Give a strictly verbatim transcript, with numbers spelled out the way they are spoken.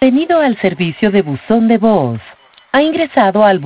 Bienvenido al servicio de buzón de voz. Ha ingresado al